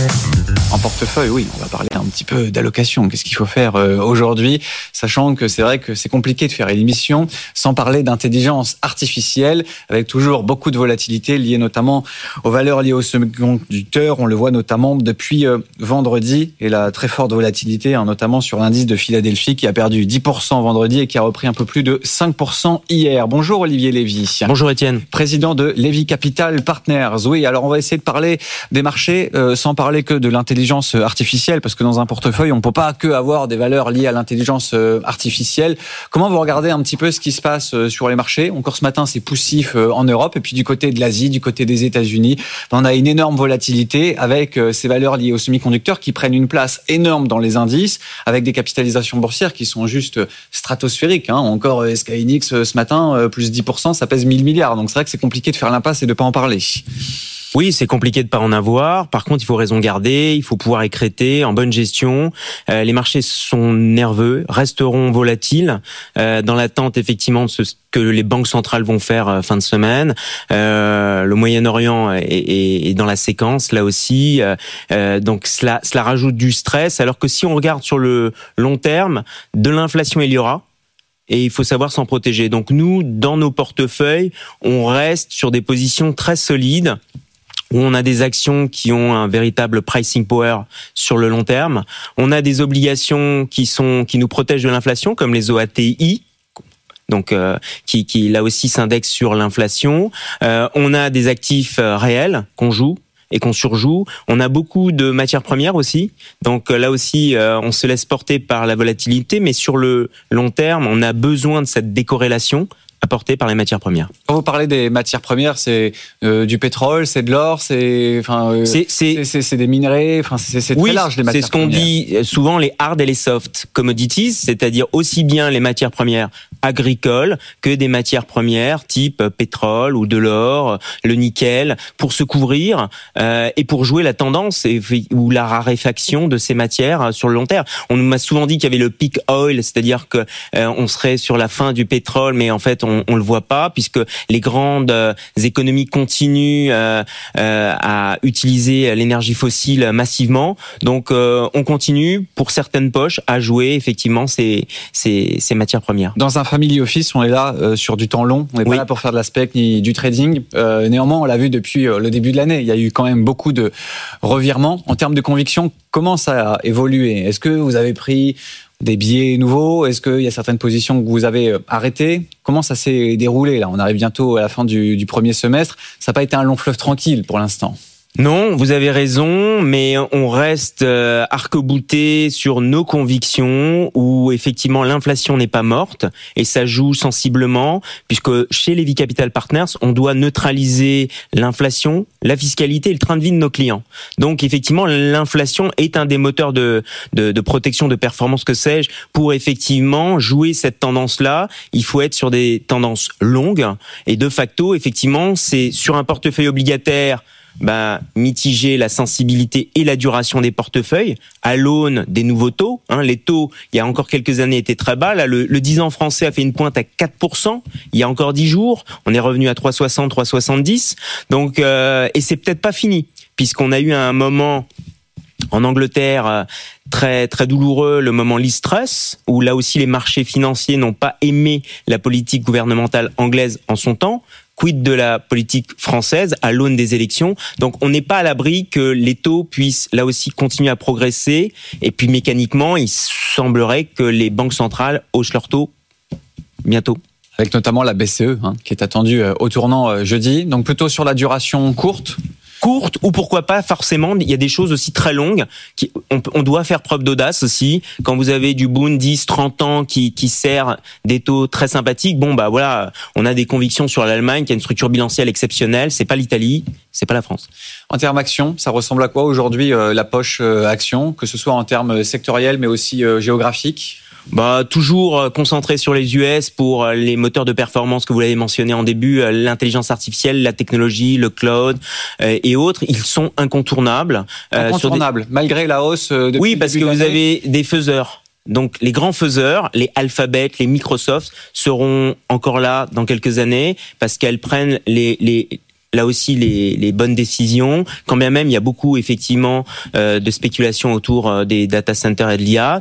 En portefeuille, oui, on va parler un petit peu d'allocation. Qu'est-ce qu'il faut faire aujourd'hui, sachant que c'est vrai que c'est compliqué de faire une émission sans parler d'intelligence artificielle, avec toujours beaucoup de volatilité liée notamment aux valeurs liées aux semi-conducteurs. On le voit notamment depuis vendredi, et la très forte volatilité, notamment sur l'indice de Philadelphie qui a perdu 10% vendredi et qui a repris un peu plus de 5% hier. Bonjour Olivier Lévy. Bonjour Étienne. Président de Lévy Capital Partners. Oui, alors on va essayer de parler des marchés sans parler que de l'intelligence artificielle, parce que dans un portefeuille, on ne peut pas que avoir des valeurs liées à l'intelligence artificielle. Comment vous regardez un petit peu ce qui se passe sur les marchés? Encore ce matin, c'est poussif en Europe, et puis du côté de l'Asie, du côté des États-Unis, on a une énorme volatilité avec ces valeurs liées aux semi-conducteurs qui prennent une place énorme dans les indices, avec des capitalisations boursières qui sont juste stratosphériques. Encore SKNX ce matin, plus 10%, ça pèse 1000 milliards. Donc c'est vrai que c'est compliqué de faire l'impasse et de ne pas en parler. Oui, c'est compliqué de pas en avoir. Par contre, il faut raison garder, il faut pouvoir écréter en bonne gestion. Les marchés sont nerveux, resteront volatiles dans l'attente effectivement de ce que les banques centrales vont faire fin de semaine. Le Moyen-Orient est dans la séquence là aussi. Donc cela rajoute du stress. Alors que si on regarde sur le long terme, de l'inflation il y aura. Et il faut savoir s'en protéger. Donc nous, dans nos portefeuilles, on reste sur des positions très solides, où on a des actions qui ont un véritable pricing power sur le long terme. On a des obligations qui nous protègent de l'inflation, comme les OATI, donc qui là aussi s'indexent sur l'inflation. On a des actifs réels qu'on joue et qu'on surjoue. On a beaucoup de matières premières aussi. Donc là aussi, on se laisse porter par la volatilité, mais sur le long terme, on a besoin de cette décorrélation apportée par les matières premières. Quand vous parlez des matières premières, c'est du pétrole, c'est de l'or, c'est des minerais, c'est très large les matières premières. C'est ce qu'on dit souvent, les hard et les soft commodities, c'est-à-dire aussi bien les matières premières agricoles que des matières premières type pétrole ou de l'or, le nickel, pour se couvrir et pour jouer la tendance ou la raréfaction de ces matières sur le long terme. On m'a souvent dit qu'il y avait le peak oil, c'est-à-dire que on serait sur la fin du pétrole, mais en fait on le voit pas, puisque les grandes économies continuent à utiliser l'énergie fossile massivement. Donc on continue pour certaines poches à jouer effectivement ces matières premières. Dans un family office, on est là sur du temps long. On n'est pas là pour faire de la spec ni du trading. Néanmoins, on l'a vu depuis le début de l'année. Il y a eu quand même beaucoup de revirements. En termes de conviction, comment ça a évolué? Est-ce que vous avez pris des biais nouveaux? Est-ce qu'il y a certaines positions que vous avez arrêtées? Comment ça s'est déroulé là? On arrive bientôt à la fin du premier semestre. Ça n'a pas été un long fleuve tranquille pour l'instant. Non, vous avez raison, mais on reste arc-bouté sur nos convictions où effectivement l'inflation n'est pas morte et ça joue sensiblement, puisque chez Lévy Capital Partners, on doit neutraliser l'inflation, la fiscalité et le train de vie de nos clients. Donc effectivement, l'inflation est un des moteurs de protection de performance, que sais-je. Pour effectivement jouer cette tendance-là, il faut être sur des tendances longues et de facto, effectivement, c'est sur un portefeuille obligataire mitiger la sensibilité et la duration des portefeuilles à l'aune des nouveaux taux. Les taux, il y a encore quelques années, étaient très bas. Là, le 10 ans français a fait une pointe à 4%. Il y a encore 10 jours, on est revenu à 3,60, 3,70. Donc, et c'est peut-être pas fini, puisqu'on a eu un moment en Angleterre très très douloureux, le moment Liz Truss, où là aussi les marchés financiers n'ont pas aimé la politique gouvernementale anglaise en son temps. Quid de la politique française à l'aune des élections? Donc on n'est pas à l'abri que les taux puissent là aussi continuer à progresser. Et puis mécaniquement, il semblerait que les banques centrales haussent leurs taux bientôt. Avec notamment la BCE qui est attendue au tournant jeudi. Donc plutôt sur la duration courte. Ou pourquoi pas forcément, il y a des choses aussi très longues on doit faire preuve d'audace aussi. Quand vous avez du Bund 10, 30 ans qui sert des taux très sympathiques, voilà, on a des convictions sur l'Allemagne qui a une structure bilancielle exceptionnelle, c'est pas l'Italie, c'est pas la France. En termes actions, ça ressemble à quoi aujourd'hui la poche action, que ce soit en termes sectoriels mais aussi géographiques? Toujours concentré sur les US pour les moteurs de performance que vous l'avez mentionné en début, l'intelligence artificielle, la technologie, le cloud et autres, ils sont incontournables. Malgré la hausse depuis Oui, parce que vous avez des faiseurs. Donc les grands faiseurs, les Alphabet, les Microsoft seront encore là dans quelques années parce qu'elles prennent là aussi les bonnes décisions. Quand bien même il y a beaucoup effectivement de spéculation autour des data centers et de l'IA.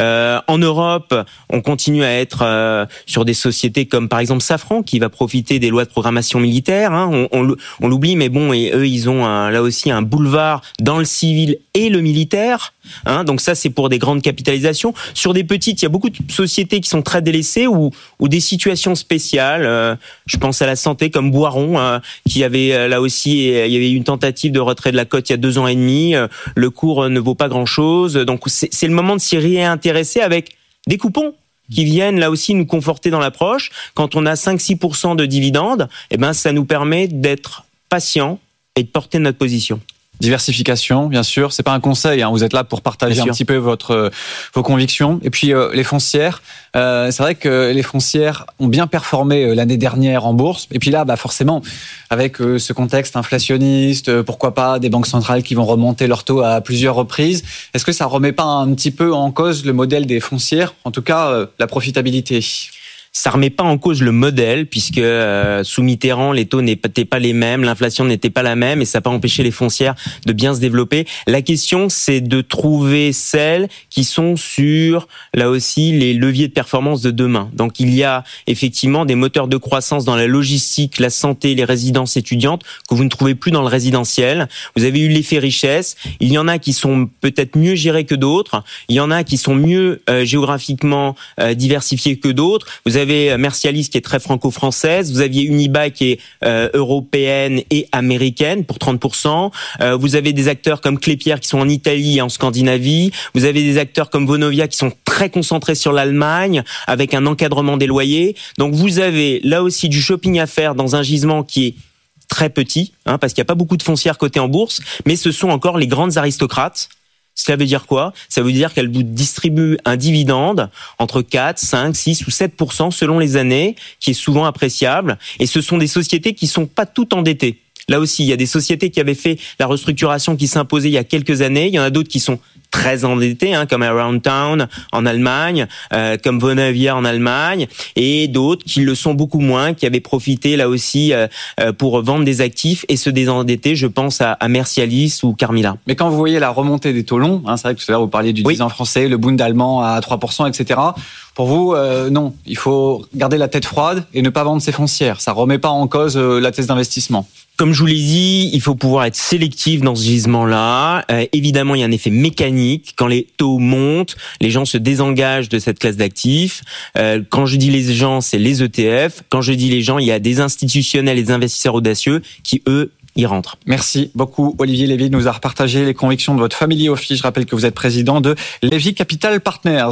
En Europe, on continue à être sur des sociétés comme par exemple Safran qui va profiter des lois de programmation militaire. Hein. On l'oublie, mais bon, et eux ils ont là aussi un boulevard dans le civil et le militaire. Hein. Donc ça c'est pour des grandes capitalisations. Sur des petites, il y a beaucoup de sociétés qui sont très délaissées ou des situations spéciales. Je pense à la santé comme Boiron, qui avait là aussi, il y avait une tentative de retrait de la cote il y a 2 ans et demi. Le cours ne vaut pas grand-chose. Donc c'est le moment de s'y réintéresser avec des coupons qui viennent là aussi nous conforter dans l'approche. Quand on a 5-6% de dividendes, eh ben ça nous permet d'être patient et de porter notre position. Diversification, bien sûr. C'est pas un conseil. Hein. Vous êtes là pour partager un petit peu vos convictions. Et puis les foncières. C'est vrai que les foncières ont bien performé l'année dernière en bourse. Et puis là, forcément, avec ce contexte inflationniste, pourquoi pas des banques centrales qui vont remonter leur taux à plusieurs reprises. Est-ce que ça remet pas un petit peu en cause le modèle des foncières, en tout cas la profitabilité? Ça remet pas en cause le modèle puisque sous Mitterrand les taux n'étaient pas les mêmes, l'inflation n'était pas la même et ça n'a pas empêché les foncières de bien se développer. La question c'est de trouver celles qui sont sur là aussi les leviers de performance de demain. Donc il y a effectivement des moteurs de croissance dans la logistique, la santé, les résidences étudiantes que vous ne trouvez plus dans le résidentiel. Vous avez eu l'effet richesse. Il y en a qui sont peut-être mieux gérés que d'autres. Il y en a qui sont mieux géographiquement diversifiés que d'autres. Vous avez Mercialys qui est très franco-française, vous aviez Unibail qui est européenne et américaine pour 30%, vous avez des acteurs comme Klépierre qui sont en Italie et en Scandinavie, vous avez des acteurs comme Vonovia qui sont très concentrés sur l'Allemagne avec un encadrement des loyers. Donc vous avez là aussi du shopping à faire dans un gisement qui est très petit, parce qu'il n'y a pas beaucoup de foncières cotées en bourse, mais ce sont encore les grandes aristocrates. Cela veut dire quoi? Ça veut dire qu'elle vous distribue un dividende entre 4, 5, 6 ou 7% selon les années, qui est souvent appréciable. Et ce sont des sociétés qui sont pas toutes endettées. Là aussi, il y a des sociétés qui avaient fait la restructuration qui s'imposait il y a quelques années. Il y en a d'autres qui sont très endettés, comme Around Town en Allemagne, comme Vonovia en Allemagne, et d'autres qui le sont beaucoup moins, qui avaient profité là aussi pour vendre des actifs et se désendetter. Je pense à Mercialys ou Carmila. Mais quand vous voyez la remontée des taux longs, c'est vrai que tout à l'heure vous parliez du 10 ans français, le Bund allemand à 3%, etc. Pour vous, non, il faut garder la tête froide et ne pas vendre ses foncières. Ça remet pas en cause la thèse d'investissement. Comme je vous l'ai dit, il faut pouvoir être sélectif dans ce gisement-là. Évidemment, il y a un effet mécanique. Quand les taux montent, les gens se désengagent de cette classe d'actifs. Quand je dis les gens, c'est les ETF. Quand je dis les gens, il y a des institutionnels et des investisseurs audacieux qui, eux, y rentrent. Merci beaucoup, Olivier Lévy, de nous avoir partagé les convictions de votre family office. Je rappelle que vous êtes président de Lévy Capital Partners.